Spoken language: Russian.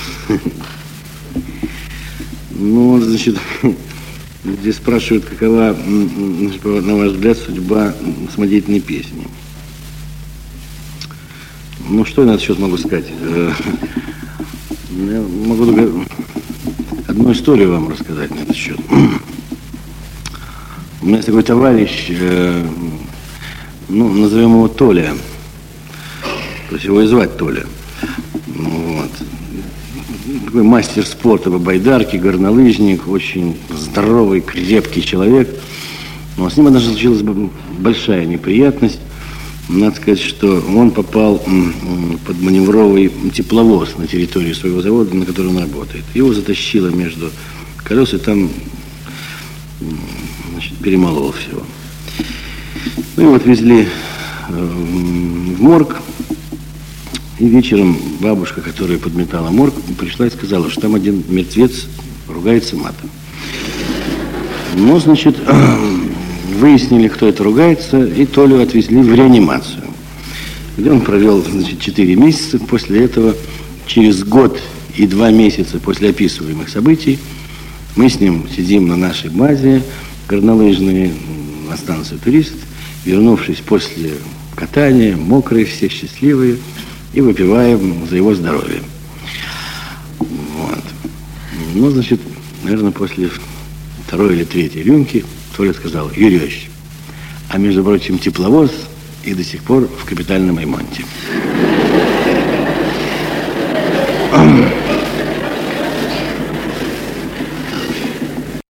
Ну, значит, здесь спрашивают, какова, на ваш взгляд, судьба самодеятельной песни. Ну, что я на этот счет могу сказать? Я могу одну историю вам рассказать на этот счет. У меня есть такой товарищ, ну, назовем его Толя. То есть его и звать Толя. Вот. Такой мастер спорта по байдарке, горнолыжник, очень здоровый, крепкий человек. Но с ним однажды случилась большая неприятность. Надо сказать, что он попал под маневровый тепловоз на территории своего завода, на котором он работает. Его затащило между колес, и там, значит, перемолол всего. Ну, его отвезли в морг. И вечером бабушка, которая подметала морг, пришла и сказала, что там один мертвец ругается матом. Ну, значит, выяснили, кто это ругается, и Толю отвезли в реанимацию, где он провел, значит, 4 месяца. После этого, через год и 2 месяца после описываемых событий, мы с ним сидим на нашей базе горнолыжной на станции «Турист», вернувшись после катания, мокрые все, счастливые, и выпиваем за его здоровье. Вот. Ну, значит, наверное, после 2-й или 3-й рюмки Толя сказал: Юрий Ильич, а между прочим, тепловоз и до сих пор в капитальном ремонте.